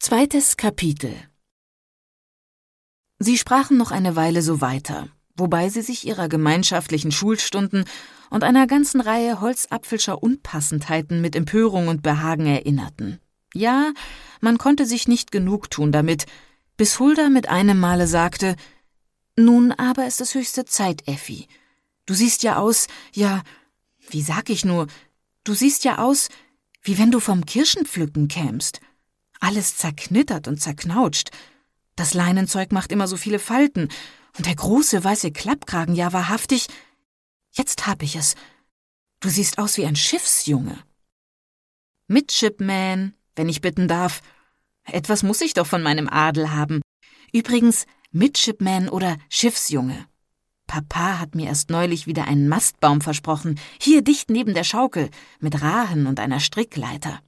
2. Kapitel. Sie sprachen noch eine Weile so weiter, wobei sie sich ihrer gemeinschaftlichen Schulstunden und einer ganzen Reihe holzapfelscher Unpassendheiten mit Empörung und Behagen erinnerten. Ja, man konnte sich nicht genug tun damit, bis Hulda mit einem Male sagte: »Nun aber ist es höchste Zeit, Effi. Du siehst ja aus, ja, wie sag ich nur, du siehst ja aus, wie wenn du vom Kirschenpflücken kämst. Alles zerknittert und zerknautscht. Das Leinenzeug macht immer so viele Falten. Und der große weiße Klappkragen, ja wahrhaftig. Jetzt hab ich es. Du siehst aus wie ein Schiffsjunge.« »Midshipman, wenn ich bitten darf. Etwas muss ich doch von meinem Adel haben. Übrigens, Midshipman oder Schiffsjunge. Papa hat mir erst neulich wieder einen Mastbaum versprochen, hier dicht neben der Schaukel, mit Rahen und einer Strickleiter.